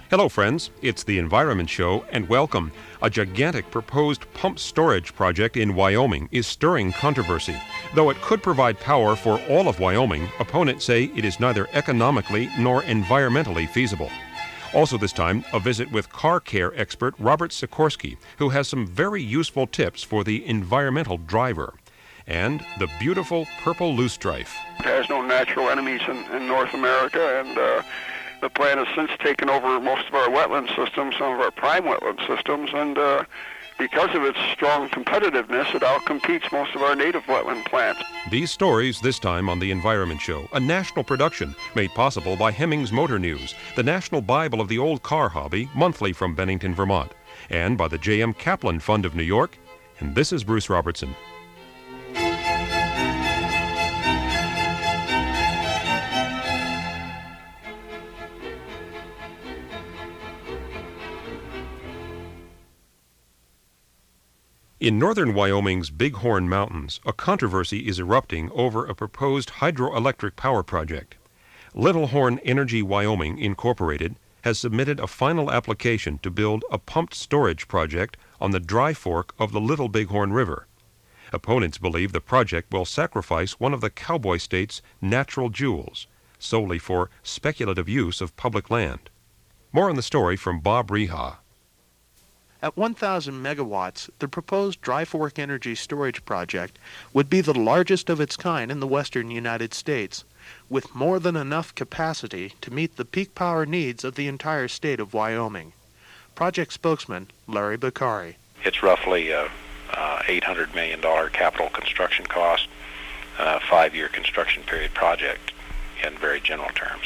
Hello, friends. It's the Environment Show, and welcome. A gigantic proposed pump storage project in Wyoming is stirring controversy. Though it could provide power for all of Wyoming, opponents say it is neither economically nor environmentally feasible. Also this time, a visit with car care expert Robert Sikorsky, who has some very useful tips for the environmental driver. And the beautiful purple loosestrife. It has no natural enemies in North America, and the plant has since taken over most of our wetland systems, some of our prime wetland systems, and because of its strong competitiveness, it outcompetes most of our native wetland plants. These stories this time on The Environment Show, a national production made possible by Hemmings Motor News, the national Bible of the old car hobby, monthly from Bennington, Vermont, and by the J.M. Kaplan Fund of New York. And this is Bruce Robertson. In northern Wyoming's Bighorn Mountains, a controversy is erupting over a proposed hydroelectric power project. Little Horn Energy Wyoming, Incorporated, has submitted a final application to build a pumped storage project on the dry fork of the Little Bighorn River. Opponents believe the project will sacrifice one of the cowboy state's natural jewels, solely for speculative use of public land. More on the story from Bob Reha. At 1,000 megawatts, the proposed Dry Fork Energy Storage Project would be the largest of its kind in the western United States, with more than enough capacity to meet the peak power needs of the entire state of Wyoming. Project spokesman Larry Bakari. It's roughly a $800 million capital construction cost, 5-year construction period project in very general terms.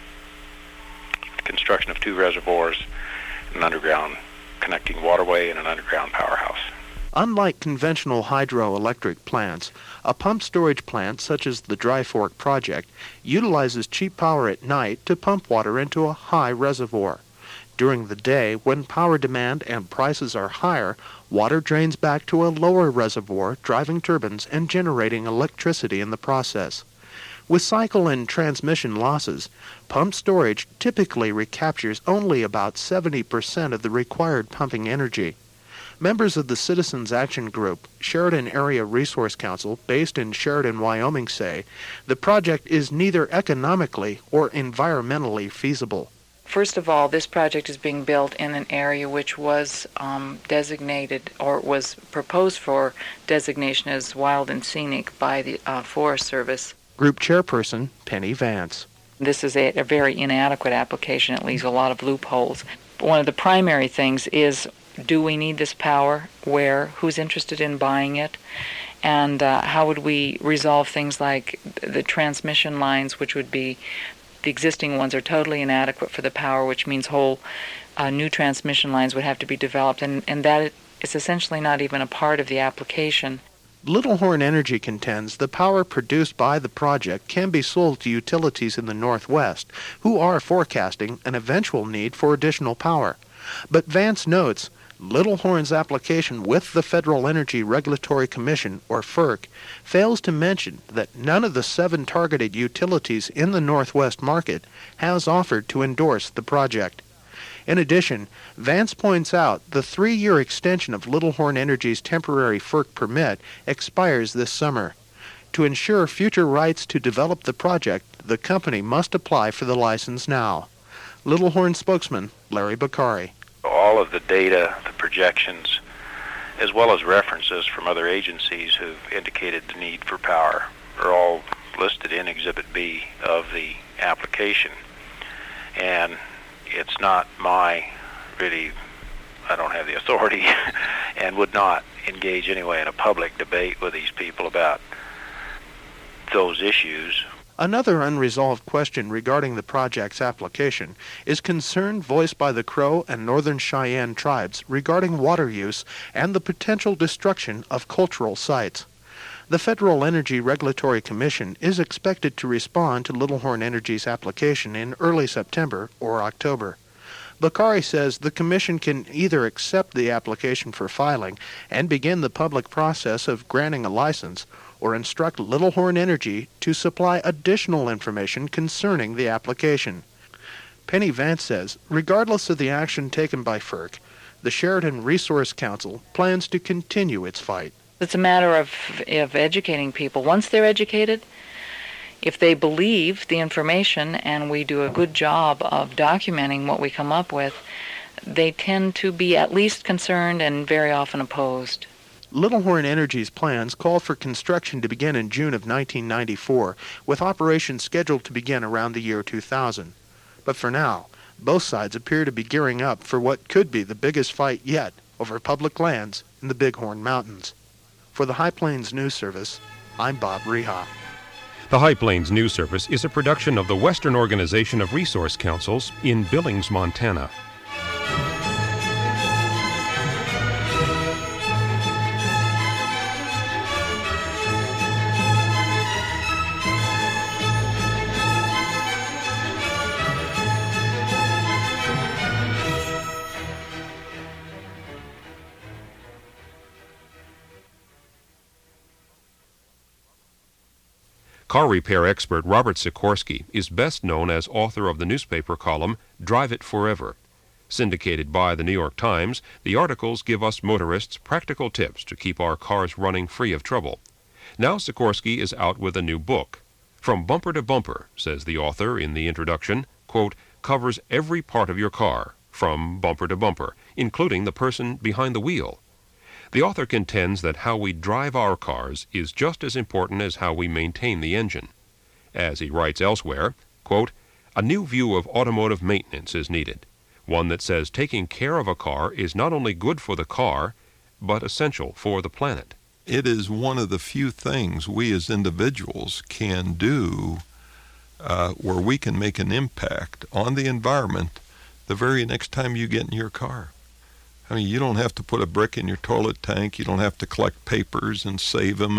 Construction of 2 reservoirs, an underground connecting waterway, and an underground powerhouse. Unlike conventional hydroelectric plants, a pump storage plant such as the Dry Fork project utilizes cheap power at night to pump water into a high reservoir. During the day, when power demand and prices are higher, water drains back to a lower reservoir, driving turbines and generating electricity in the process. With cycle and transmission losses, pump storage typically recaptures only about 70% of the required pumping energy. Members of the Citizens Action Group, Sheridan Area Resource Council, based in Sheridan, Wyoming, say the project is neither economically or environmentally feasible. First of all, this project is being built in an area which was designated or was proposed for designation as wild and scenic by the Forest Service. Group chairperson Penny Vance. This is a very inadequate application. It leaves a lot of loopholes. One of the primary things is, do we need this power? Where? Who's interested in buying it? And how would we resolve things like the transmission lines, which would be, the existing ones are totally inadequate for the power, which means whole new transmission lines would have to be developed, and that is essentially not even a part of the application. Little Horn Energy contends the power produced by the project can be sold to utilities in the Northwest, who are forecasting an eventual need for additional power. But Vance notes Little Horn's application with the Federal Energy Regulatory Commission, or FERC, fails to mention that none of the 7 targeted utilities in the Northwest market has offered to endorse the project. In addition, Vance points out the 3-year extension of Little Horn Energy's temporary FERC permit expires this summer. To ensure future rights to develop the project, the company must apply for the license now. Little Horn spokesman Larry Bakari. All of the data, the projections, as well as references from other agencies who've indicated the need for power are all listed in Exhibit B of the application. And it's not I don't have the authority and would not engage anyway in a public debate with these people about those issues. Another unresolved question regarding the project's application is concern voiced by the Crow and Northern Cheyenne tribes regarding water use and the potential destruction of cultural sites. The Federal Energy Regulatory Commission is expected to respond to Little Horn Energy's application in early September or October. Bakari says the Commission can either accept the application for filing and begin the public process of granting a license, or instruct Little Horn Energy to supply additional information concerning the application. Penny Vance says, regardless of the action taken by FERC, the Sheridan Resource Council plans to continue its fight. It's a matter of educating people. Once they're educated, if they believe the information and we do a good job of documenting what we come up with, they tend to be at least concerned and very often opposed. Little Horn Energy's plans call for construction to begin in June of 1994, with operations scheduled to begin around the year 2000. But for now, both sides appear to be gearing up for what could be the biggest fight yet over public lands in the Bighorn Mountains. For the High Plains News Service, I'm Bob Reha. The High Plains News Service is a production of the Western Organization of Resource Councils in Billings, Montana. Car repair expert Robert Sikorsky is best known as author of the newspaper column Drive It Forever. Syndicated by the New York Times, the articles give us motorists practical tips to keep our cars running free of trouble. Now Sikorsky is out with a new book. From Bumper to Bumper, says the author in the introduction, quote, covers every part of your car, from bumper to bumper, including the person behind the wheel. The author contends that how we drive our cars is just as important as how we maintain the engine. As he writes elsewhere, quote, a new view of automotive maintenance is needed, one that says taking care of a car is not only good for the car, but essential for the planet. It is one of the few things we as individuals can do where we can make an impact on the environment the very next time you get in your car. I mean, you don't have to put a brick in your toilet tank. You don't have to collect papers and save them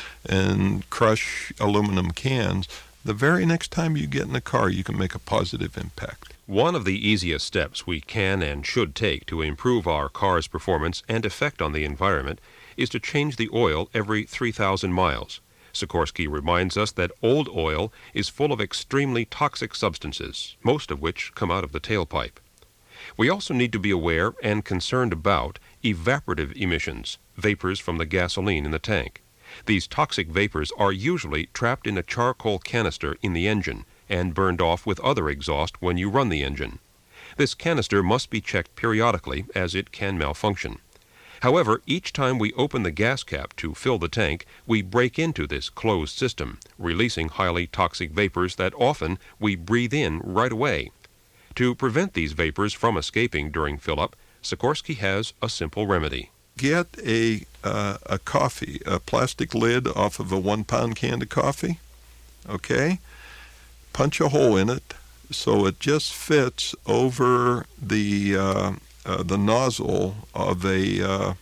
and crush aluminum cans. The very next time you get in a car, you can make a positive impact. One of the easiest steps we can and should take to improve our car's performance and effect on the environment is to change the oil every 3,000 miles. Sikorsky reminds us that old oil is full of extremely toxic substances, most of which come out of the tailpipe. We also need to be aware and concerned about evaporative emissions, vapors from the gasoline in the tank. These toxic vapors are usually trapped in a charcoal canister in the engine and burned off with other exhaust when you run the engine. This canister must be checked periodically as it can malfunction. However, each time we open the gas cap to fill the tank, we break into this closed system, releasing highly toxic vapors that often we breathe in right away. To prevent these vapors from escaping during fill-up, Sikorsky has a simple remedy. Get a coffee, a plastic lid off of a 1-pound can of coffee, okay? Punch a hole in it so it just fits over the nozzle of a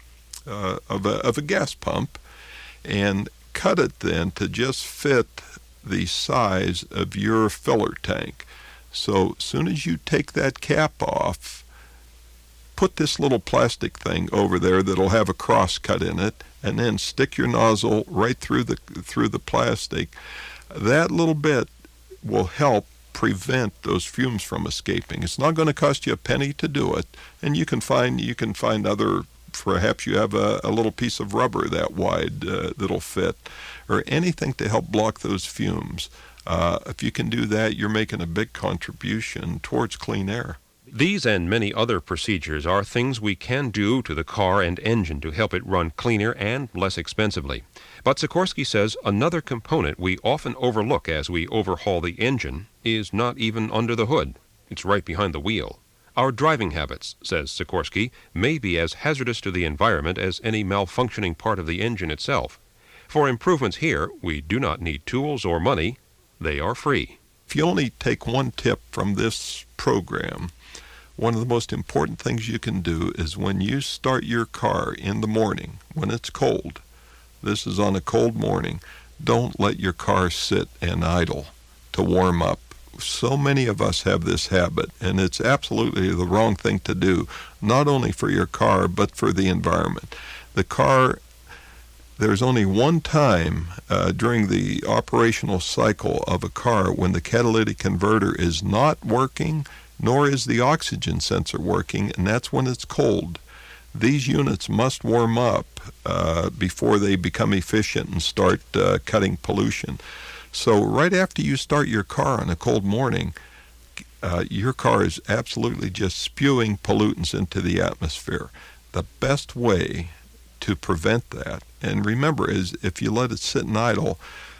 gas pump, and cut it then to just fit the size of your filler tank. So as soon as you take that cap off, put this little plastic thing over there that'll have a cross cut in it, and then stick your nozzle right through the plastic. That little bit will help prevent those fumes from escaping. It's not going to cost you a penny to do it, and you can find other. Perhaps you have a little piece of rubber that wide that'll fit, or anything to help block those fumes. If you can do that, you're making a big contribution towards clean air. These and many other procedures are things we can do to the car and engine to help it run cleaner and less expensively. But Sikorsky says another component we often overlook as we overhaul the engine is not even under the hood. It's right behind the wheel. Our driving habits, says Sikorsky, may be as hazardous to the environment as any malfunctioning part of the engine itself. For improvements here, we do not need tools or money. They are free. If you only take one tip from this program, one of the most important things you can do is when you start your car in the morning, when it's cold, this is on a cold morning, don't let your car sit and idle to warm up. So many of us have this habit, and it's absolutely the wrong thing to do, not only for your car, but for the environment. The car there's only one time during the operational cycle of a car when the catalytic converter is not working, nor is the oxygen sensor working, and that's when it's cold. These units must warm up before they become efficient and start cutting pollution. So right after you start your car on a cold morning, your car is absolutely just spewing pollutants into the atmosphere. The best way to prevent that, and remember, is if you let it sit and idle,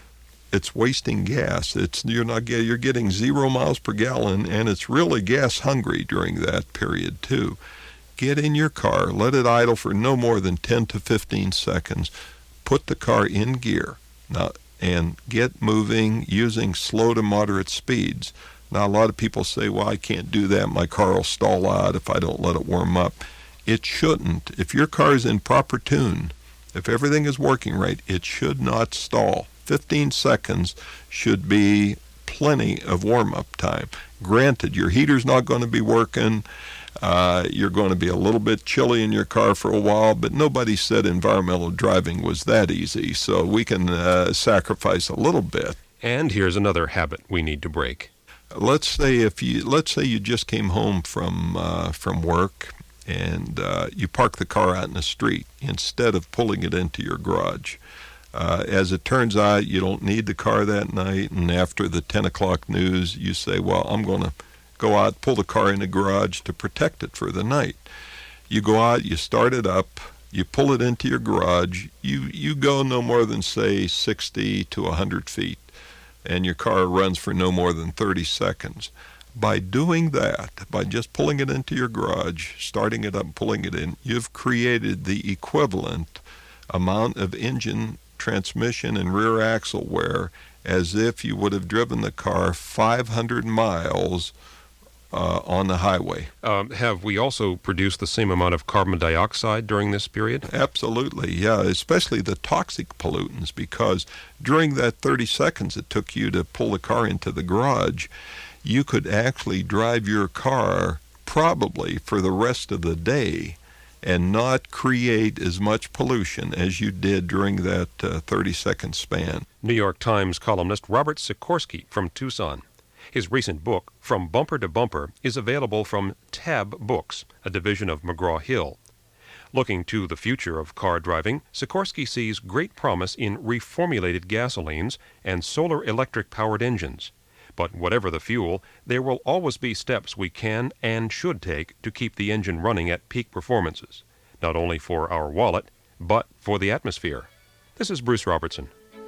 it's wasting gas. You're getting 0 miles per gallon, and it's really gas hungry during that period too. Get in your car, let it idle for no more than 10 to 15 seconds. Put the car in gear now, and get moving using slow to moderate speeds. Now, a lot of people say, well, I can't do that. My car will stall out if I don't let it warm up. It shouldn't. If your car is in proper tune, if everything is working right, it should not stall. 15 seconds should be plenty of warm-up time. Granted, your heater's not going to be working. You're going to be a little bit chilly in your car for a while, but nobody said environmental driving was that easy, so we can sacrifice a little bit. And here's another habit we need to break. Let's say you just came home from work, and you park the car out in the street instead of pulling it into your garage. As it turns out, you don't need the car that night, and after the 10 o'clock news, you say, well, I'm going to go out, pull the car in the garage to protect it for the night. You go out, you start it up, you pull it into your garage, you go no more than, say, 60 to 100 feet, and your car runs for no more than 30 seconds. By doing that, by just pulling it into your garage, starting it up, pulling it in, you've created the equivalent amount of engine, transmission, and rear axle wear as if you would have driven the car 500 miles on the highway. Have we also produced the same amount of carbon dioxide during this period? Absolutely, yeah, especially the toxic pollutants, because during that 30 seconds it took you to pull the car into the garage, you could actually drive your car probably for the rest of the day and not create as much pollution as you did during that 30-second span. New York Times columnist Robert Sikorsky from Tucson. His recent book, From Bumper to Bumper, is available from Tab Books, a division of McGraw-Hill. Looking to the future of car driving, Sikorsky sees great promise in reformulated gasolines and solar electric-powered engines. But whatever the fuel, there will always be steps we can and should take to keep the engine running at peak performances, not only for our wallet, but for the atmosphere. This is Bruce Robertson.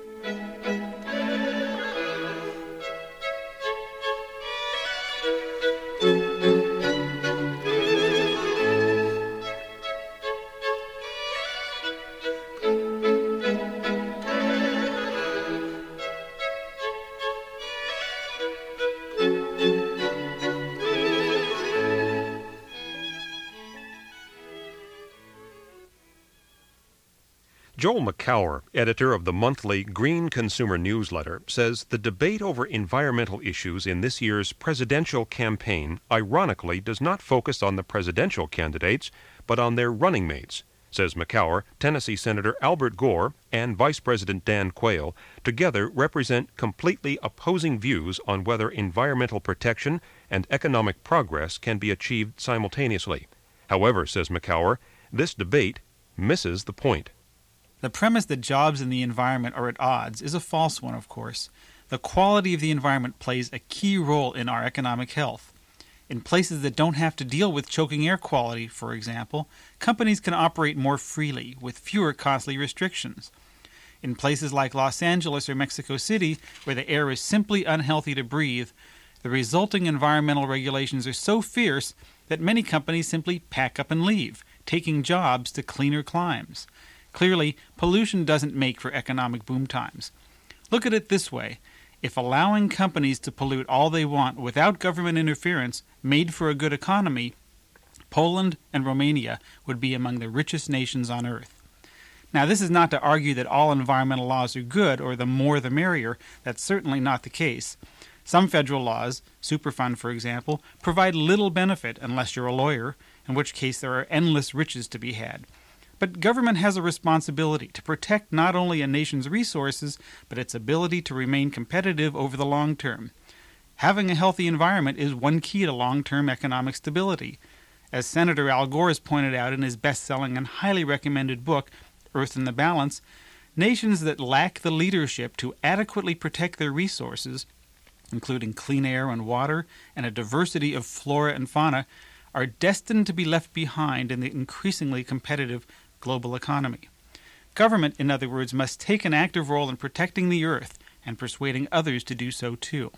Joel McCower, editor of the monthly Green Consumer Newsletter, says the debate over environmental issues in this year's presidential campaign ironically does not focus on the presidential candidates, but on their running mates. Says McCower, Tennessee Senator Albert Gore and Vice President Dan Quayle together represent completely opposing views on whether environmental protection and economic progress can be achieved simultaneously. However, says McCower, this debate misses the point. The premise that jobs and the environment are at odds is a false one, of course. The quality of the environment plays a key role in our economic health. In places that don't have to deal with choking air quality, for example, companies can operate more freely, with fewer costly restrictions. In places like Los Angeles or Mexico City, where the air is simply unhealthy to breathe, the resulting environmental regulations are so fierce that many companies simply pack up and leave, taking jobs to cleaner climes. Clearly, pollution doesn't make for economic boom times. Look at it this way. If allowing companies to pollute all they want without government interference made for a good economy, Poland and Romania would be among the richest nations on earth. Now, this is not to argue that all environmental laws are good or the more the merrier. That's certainly not the case. Some federal laws, Superfund for example, provide little benefit unless you're a lawyer, in which case there are endless riches to be had. But government has a responsibility to protect not only a nation's resources, but its ability to remain competitive over the long term. Having a healthy environment is one key to long-term economic stability. As Senator Al Gore has pointed out in his best-selling and highly recommended book, Earth in the Balance, nations that lack the leadership to adequately protect their resources, including clean air and water and a diversity of flora and fauna, are destined to be left behind in the increasingly competitive global economy. Government, in other words, must take an active role in protecting the Earth and persuading others to do so too.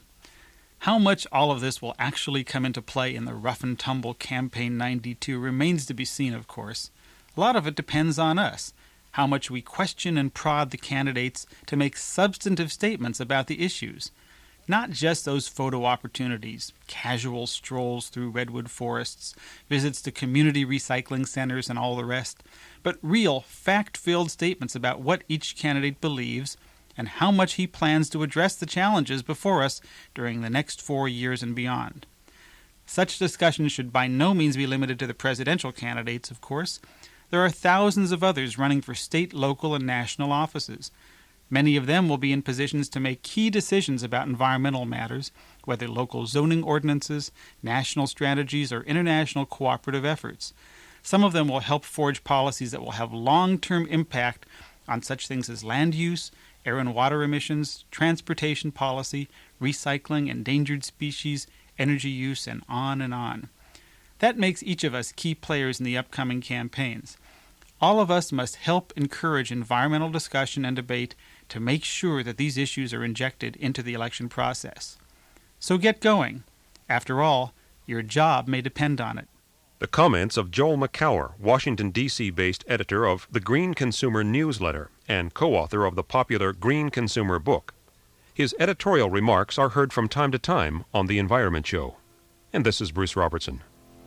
How much all of this will actually come into play in the rough-and-tumble Campaign 92 remains to be seen, of course. A lot of it depends on us, how much we question and prod the candidates to make substantive statements about the issues. Not just those photo opportunities, casual strolls through redwood forests, visits to community recycling centers and all the rest, but real, fact-filled statements about what each candidate believes and how much he plans to address the challenges before us during the next 4 years and beyond. Such discussions should by no means be limited to the presidential candidates, of course. There are thousands of others running for state, local, and national offices. Many of them will be in positions to make key decisions about environmental matters, whether local zoning ordinances, national strategies, or international cooperative efforts. Some of them will help forge policies that will have long-term impact on such things as land use, air and water emissions, transportation policy, recycling, endangered species, energy use, and on and on. That makes each of us key players in the upcoming campaigns. All of us must help encourage environmental discussion and debate to make sure that these issues are injected into the election process. So get going. After all, your job may depend on it. The comments of Joel McCower, Washington, D.C.-based editor of the Green Consumer Newsletter and co-author of the popular Green Consumer book. His editorial remarks are heard from time to time on The Environment Show. And this is Bruce Robertson.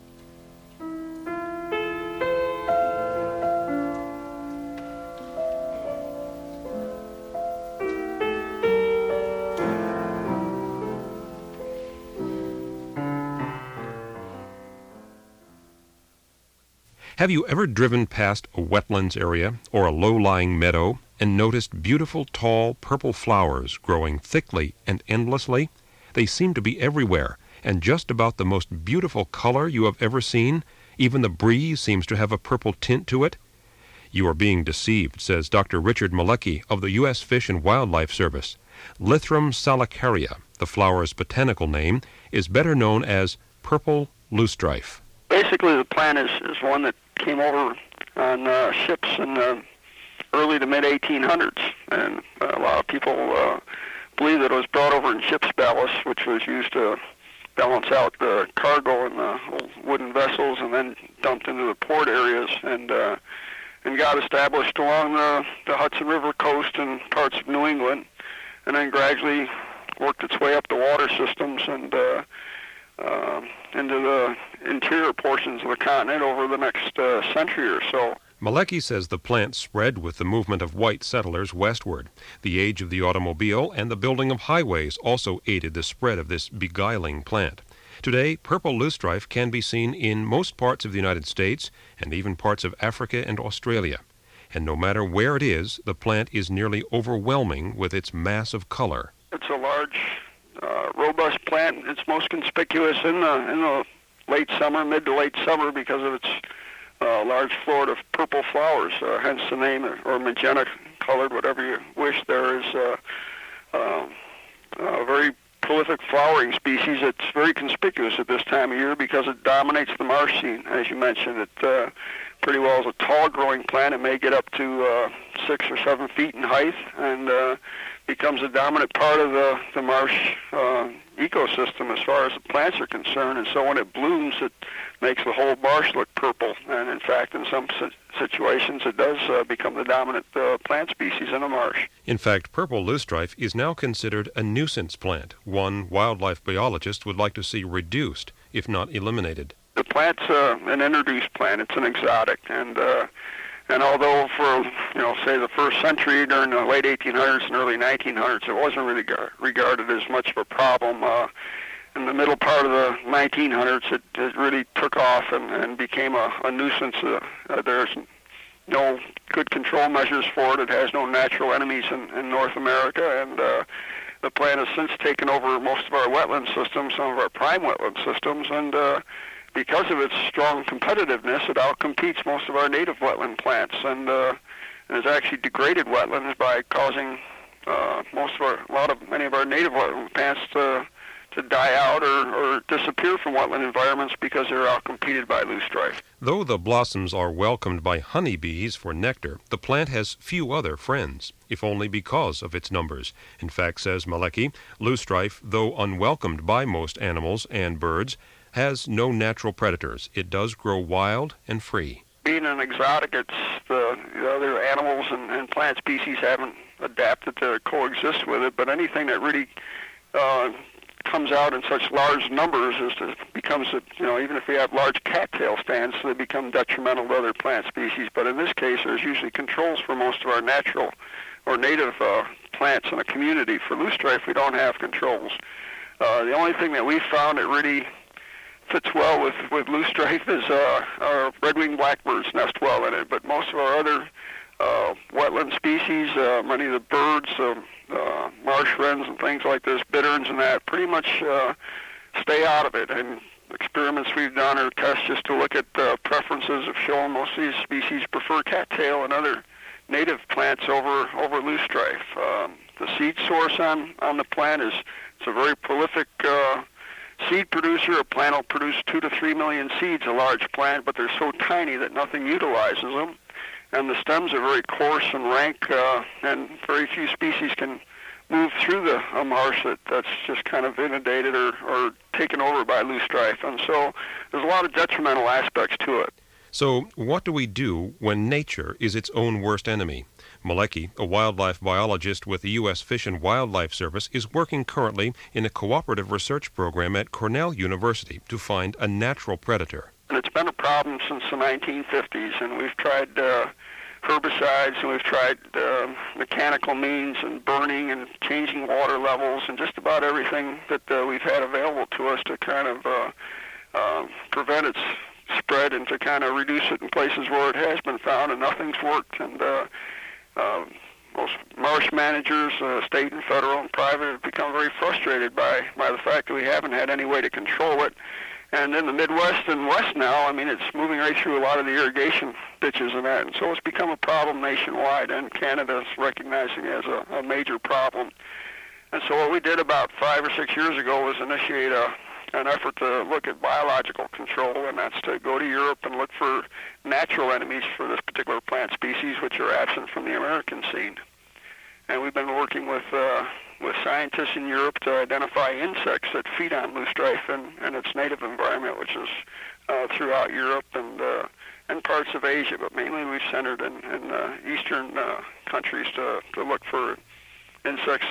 Have you ever driven past a wetlands area or a low-lying meadow and noticed beautiful, tall, purple flowers growing thickly and endlessly? They seem to be everywhere, and just about the most beautiful color you have ever seen. Even the breeze seems to have a purple tint to it. You are being deceived, says Dr. Richard Malecki of the U.S. Fish and Wildlife Service. Lythrum salicaria, the flower's botanical name, is better known as purple loosestrife. Basically, the plant is one that came over on ships in the early to mid-1800s, and a lot of people believe that it was brought over in ship's ballast, which was used to balance out the cargo in the wooden vessels, and then dumped into the port areas, and got established along the Hudson River coast and parts of New England, and then gradually worked its way up the water systems and into the interior portions of the continent over the next century or so. Malecki says the plant spread with the movement of white settlers westward. The age of the automobile and the building of highways also aided the spread of this beguiling plant. Today, purple loosestrife can be seen in most parts of the United States and even parts of Africa and Australia. And no matter where it is, the plant is nearly overwhelming with its mass of color. It's a large, robust plant. It's most conspicuous in the late summer, mid to late summer, because of its large floor of purple flowers, hence the name, or magenta-colored, whatever you wish. There is a very prolific flowering species. It's very conspicuous at this time of year because it dominates the marsh scene. As you mentioned, it pretty well is a tall-growing plant. It may get up to 6 or 7 feet in height, and becomes a dominant part of the marsh ecosystem as far as the plants are concerned. And so when it blooms, it makes the whole marsh look purple. And in fact, in some situations, it does become the dominant plant species in a marsh. In fact, purple loosestrife is now considered a nuisance plant, one wildlife biologists would like to see reduced, if not eliminated. The plant's an introduced plant. It's an exotic, and although for, say the first century during the late 1800s and early 1900s, it wasn't really regarded as much of a problem. In the middle part of the 1900s, it really took off and became a nuisance. There's no good control measures for it. It has no natural enemies in North America, and the plant has since taken over most of our wetland systems, some of our prime wetland systems, and because of its strong competitiveness, it outcompetes most of our native wetland plants, and has actually degraded wetlands by causing many of our native wetland plants to die out or disappear from wetland environments because they're outcompeted by loosestrife. Though the blossoms are welcomed by honeybees for nectar, the plant has few other friends, if only because of its numbers. In fact, says Malecki, loosestrife, though unwelcomed by most animals and birds, has no natural predators. It does grow wild and free. Being an exotic, the other animals and plant species haven't adapted to coexist with it, but anything that really comes out in such large numbers becomes even if we have large cattail stands, they become detrimental to other plant species. But in this case, there's usually controls for most of our natural or native plants in a community. For loosestrife, we don't have controls. The only thing that we found that really fits well with loosestrife is our red-winged blackbirds nest well in it, but most of our other wetland species, many of the birds, marsh wrens and things like this, bitterns and that, pretty much stay out of it. And experiments we've done or tests just to look at preferences have shown most of these species prefer cattail and other native plants over loosestrife. The seed source on the plant it's a very prolific seed producer. A plant will produce 2 to 3 million seeds, a large plant, but they're so tiny that nothing utilizes them. And the stems are very coarse and rank, and very few species can move through the marsh that's just kind of inundated or taken over by loosestrife. And so there's a lot of detrimental aspects to it. So what do we do when nature is its own worst enemy? Malecki, a wildlife biologist with the U.S. Fish and Wildlife Service, is working currently in a cooperative research program at Cornell University to find a natural predator. And it's been a problem since the 1950s, and we've tried herbicides, and we've tried mechanical means and burning and changing water levels and just about everything that we've had available to us to kind of prevent its spread and to kind of reduce it in places where it has been found, and nothing's worked. And most marsh managers, state and federal and private, have become very frustrated by the fact that we haven't had any way to control it. And in the Midwest and West now, I mean, it's moving right through a lot of the irrigation ditches and that. And so it's become a problem nationwide, and Canada's recognizing it as a major problem. And so what we did about 5 or 6 years ago was initiate an effort to look at biological control, and that's to go to Europe and look for natural enemies for this particular plant species, which are absent from the American scene. And we've been working with scientists in Europe to identify insects that feed on loosestrife in its native environment, which is throughout Europe and parts of Asia, but mainly we've centered in eastern countries to look for insects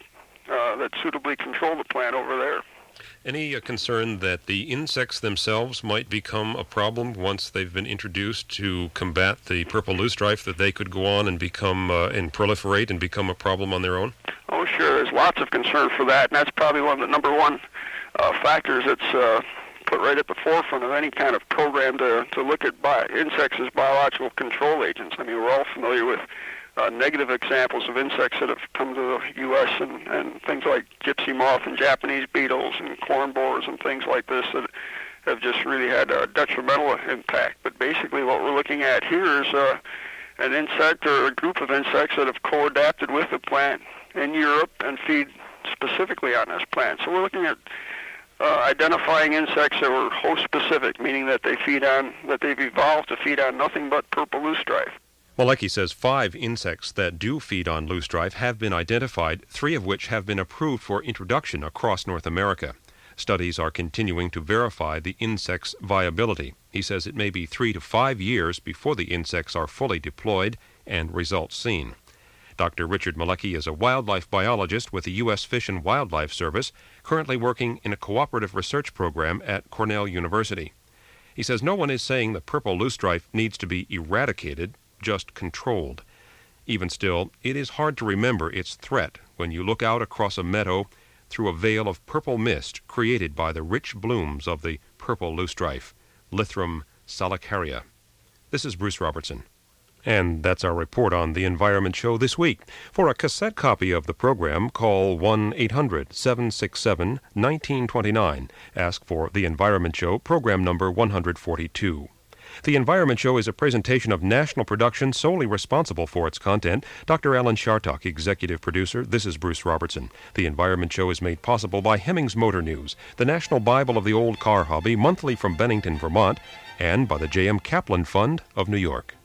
that suitably control the plant over there. Any concern that the insects themselves might become a problem once they've been introduced to combat the purple loosestrife, that they could go on and become and proliferate and become a problem on their own? Oh, sure. There's lots of concern for that, and that's probably one of the number one factors that's put right at the forefront of any kind of program to look at insects as biological control agents. I mean, we're all familiar with negative examples of insects that have come to the U.S. and things like gypsy moth and Japanese beetles and corn borers and things like this that have just really had a detrimental impact. But basically what we're looking at here is an insect or a group of insects that have co-adapted with the plant in Europe and feed specifically on this plant. So we're looking at identifying insects that were host-specific, meaning that they've evolved to feed on nothing but purple loosestrife. Malecki says 5 insects that do feed on loosestrife have been identified, 3 of which have been approved for introduction across North America. Studies are continuing to verify the insect's viability. He says it may be 3 to 5 years before the insects are fully deployed and results seen. Dr. Richard Malecki is a wildlife biologist with the U.S. Fish and Wildlife Service, currently working in a cooperative research program at Cornell University. He says no one is saying the purple loosestrife needs to be eradicated, just controlled. Even still, it is hard to remember its threat when you look out across a meadow through a veil of purple mist created by the rich blooms of the purple loosestrife, Lythrum salicaria. This is Bruce Robertson. And that's our report on The Environment Show this week. For a cassette copy of the program, call 1-800-767-1929. Ask for The Environment Show, program number 142. The Environment Show is a presentation of national production solely responsible for its content. Dr. Alan Chartock, executive producer. This is Bruce Robertson. The Environment Show is made possible by Hemmings Motor News, the National Bible of the Old Car Hobby, monthly from Bennington, Vermont, and by the J.M. Kaplan Fund of New York.